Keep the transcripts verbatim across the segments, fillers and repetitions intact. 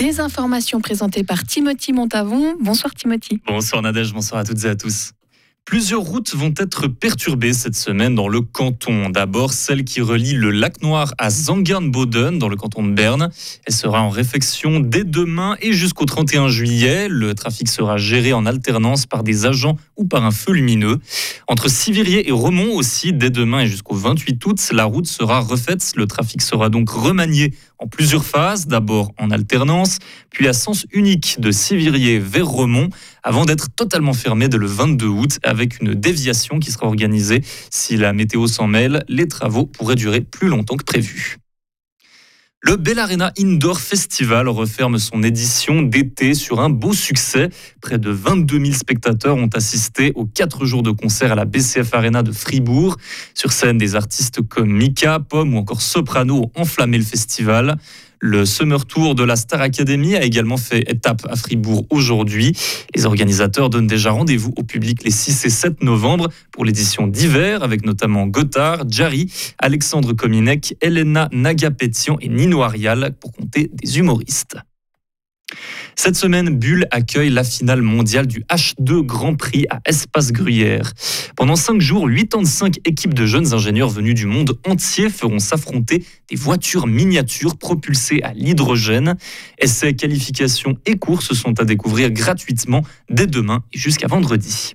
Des informations présentées par Timothy Montavon. Bonsoir Timothy. Bonsoir Nadège, bonsoir à toutes et à tous. Plusieurs routes vont être perturbées cette semaine dans le canton. D'abord, celle qui relie le lac Noir à Zangernboden dans le canton de Berne. Elle sera en réfection dès demain et jusqu'au trente et un juillet. Le trafic sera géré en alternance par des agents ou par un feu lumineux. Entre Sivirier et Remont aussi, dès demain et jusqu'au vingt-huit août, la route sera refaite. Le trafic sera donc remanié en plusieurs phases, d'abord en alternance, puis à sens unique de Sivirier vers Remont, avant d'être totalement fermé dès le vingt-deux août, avec une déviation qui sera organisée. Si la météo s'en mêle, les travaux pourraient durer plus longtemps que prévu. Le Bellarena Indoor Festival referme son édition d'été sur un beau succès. Près de vingt-deux mille spectateurs ont assisté aux quatre jours de concert à la B C F Arena de Fribourg. Sur scène, des artistes comme Mika, Pomme ou encore Soprano ont enflammé le festival. Le Summer Tour de la Star Academy a également fait étape à Fribourg aujourd'hui. Les organisateurs donnent déjà rendez-vous au public les six et sept novembre pour l'édition d'hiver, avec notamment Gothard, Jarry, Alexandre Kominek, Elena Nagapetian et Nino Arial, pour compter des humoristes. Cette semaine, Bulle accueille la finale mondiale du H deux Grand Prix à Espace Gruyère. Pendant cinq jours, quatre-vingt-cinq équipes de jeunes ingénieurs venus du monde entier feront s'affronter des voitures miniatures propulsées à l'hydrogène. Essais, qualifications et courses sont à découvrir gratuitement dès demain et jusqu'à vendredi.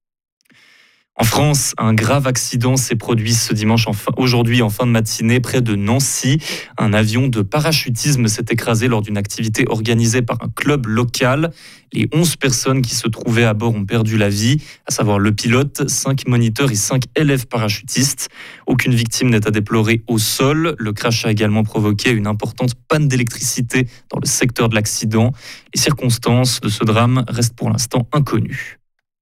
En France, un grave accident s'est produit ce dimanche, en fin, aujourd'hui en fin de matinée, près de Nancy. Un avion de parachutisme s'est écrasé lors d'une activité organisée par un club local. Les onze personnes qui se trouvaient à bord ont perdu la vie, à savoir le pilote, cinq moniteurs et cinq élèves parachutistes. Aucune victime n'est à déplorer au sol. Le crash a également provoqué une importante panne d'électricité dans le secteur de l'accident. Les circonstances de ce drame restent pour l'instant inconnues.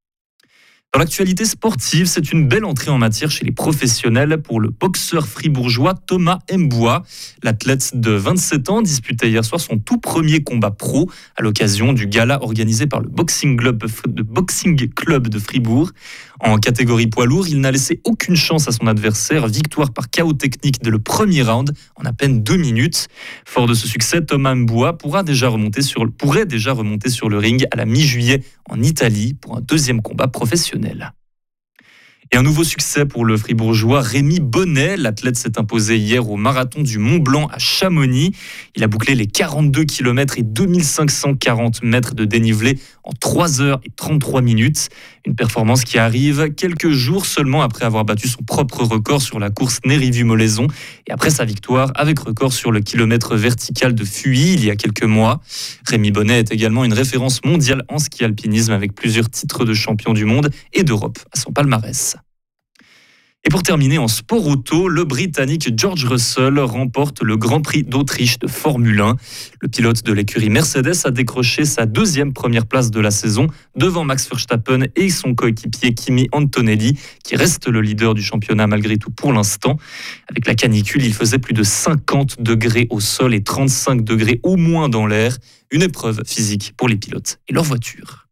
Dans l'actualité sportive, c'est une belle entrée en matière chez les professionnels pour le boxeur fribourgeois Thomas Mboua. L'athlète de vingt-sept ans disputait hier soir son tout premier combat pro à l'occasion du gala organisé par le Boxing Club de, Boxing Club de Fribourg. En catégorie poids lourd, il n'a laissé aucune chance à son adversaire. Victoire par K O technique dès le premier round en à peine deux minutes. Fort de ce succès, Thomas Mboua pourra déjà remonter sur, pourrait déjà remonter sur le ring à la mi-juillet en Italie pour un deuxième combat professionnel. Et un nouveau succès pour le fribourgeois Rémi Bonnet. L'athlète s'est imposé hier au marathon du Mont Blanc à Chamonix. Il a bouclé les quarante-deux kilomètres et deux mille cinq cent quarante mètres de dénivelé en trois heures et trente-trois minutes. Une performance qui arrive quelques jours seulement après avoir battu son propre record sur la course Nérivu-Molaison et après sa victoire avec record sur le kilomètre vertical de Fuy il y a quelques mois. Rémi Bonnet est également une référence mondiale en ski alpinisme avec plusieurs titres de champion du monde et d'Europe à son palmarès. Et pour terminer en sport auto, le Britannique George Russell remporte le Grand Prix d'Autriche de Formule un. Le pilote de l'écurie Mercedes a décroché sa deuxième première place de la saison devant Max Verstappen et son coéquipier Kimi Antonelli, qui reste le leader du championnat malgré tout pour l'instant. Avec la canicule, il faisait plus de cinquante degrés au sol et trente-cinq degrés au moins dans l'air. Une épreuve physique pour les pilotes et leurs voitures.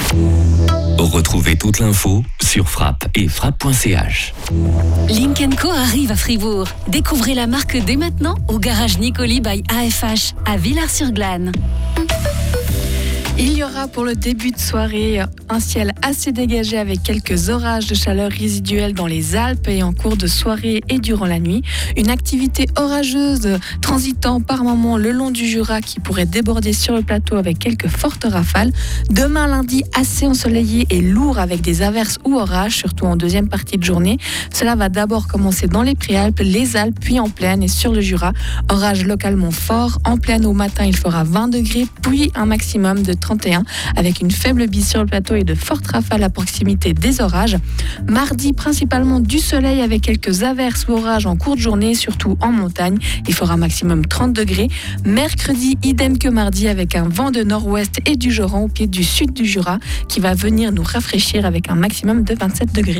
Retrouvez toute l'info sur frappe et frappe point c h. Lynk and Co arrive à Fribourg. Découvrez la marque dès maintenant au garage Nicoli by A F H à Villars-sur-Glane. Il y aura pour le début de soirée un ciel assez dégagé avec quelques orages de chaleur résiduels dans les Alpes et en cours de soirée et durant la nuit. Une activité orageuse transitant par moments le long du Jura qui pourrait déborder sur le plateau avec quelques fortes rafales. Demain lundi, assez ensoleillé et lourd avec des averses ou orages, surtout en deuxième partie de journée. Cela va d'abord commencer dans les Préalpes, les Alpes, puis en plaine et sur le Jura. Orage localement fort. En plaine au matin, il fera vingt degrés, puis un maximum de trente et un avec une faible bise sur le plateau et de fortes rafales à proximité des orages. Mardi, principalement du soleil avec quelques averses ou orages en courte journée, surtout en montagne. Il fera maximum trente degrés. Mercredi, idem que mardi avec un vent de nord-ouest et du Joran au pied du sud du Jura qui va venir nous rafraîchir avec un maximum de vingt-sept degrés.